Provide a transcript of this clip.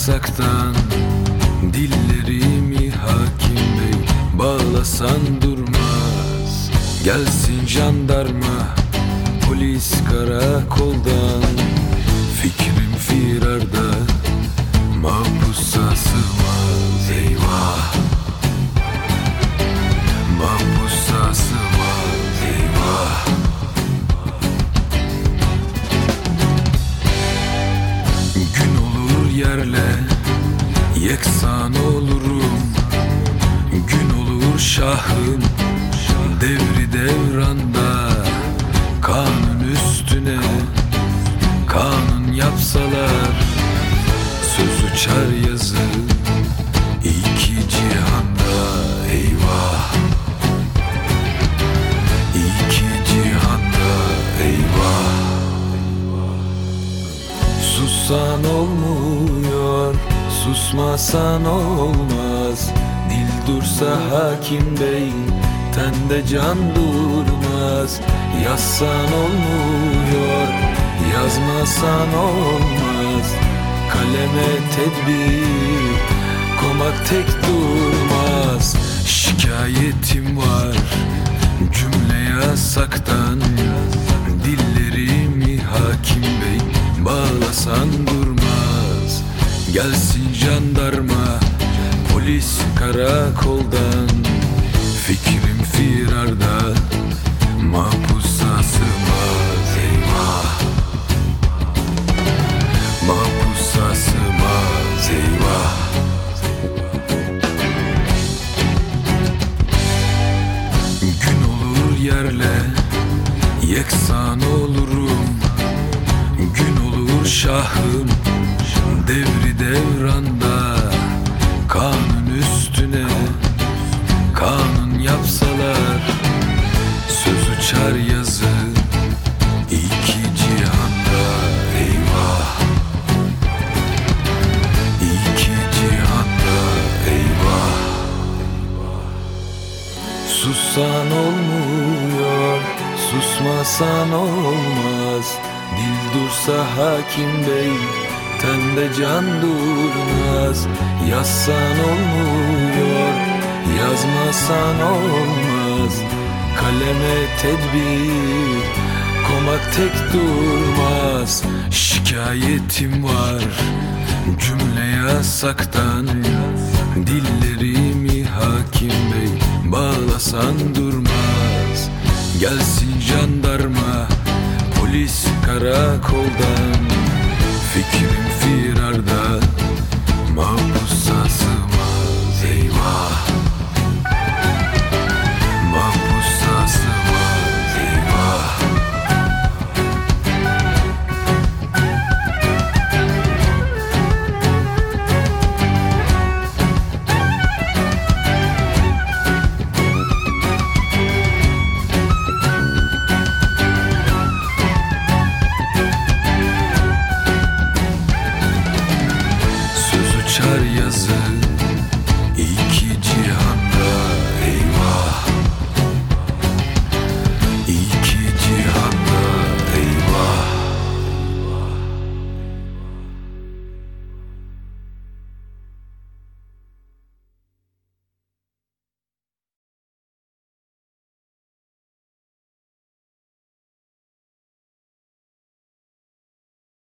yasaktan dillerimi hakim bey, bağlasan durmaz. Gelsin jandarma, polis karakoldan, fikrim firarda, mahpusa sığmaz. Eyvah, mahpusa sığmaz. Eyvah. Gün olur yerle yeksan olurum, gün olur şahım devri devranda. Kanun üstüne kanun yapsalar, söz uçar yazı iki cihanda. Eyvah, iki cihanda. Eyvah. Sussan olmuyor, susmasan olmaz. Dil dursa hakim bey, tende can durmaz. Yazsan olmuyor, yazmasan olmaz. Kaleme tedbir komak tek durmaz. Şikayetim var cümle yasaktan, dillerimi hakim bey, bağlasan durmaz. Gelsin jandarma, polis karakoldan, fikrim firarda, mahpusa sığmaz. Eyvah, mahpusa sığmaz. Eyvah. Gün olur yerle yeksan olurum, gün olur şahım devri devranda. Kanun üstüne kanun yapsalar, söz uçar yazı iki cihanda. Eyvah, iki cihanda. Eyvah. Sussan olmuyor, susmasan olmaz. Dil dursa hakim bey, tende can durmaz. Yazsan olmuyor, yazmasan olmaz. Kaleme tedbir komak tek durmaz. Şikayetim var cümle yasaktan, dillerimi hakim bey, bağlasan durmaz. Gelsin jandarma, polis karakoldan, fikrim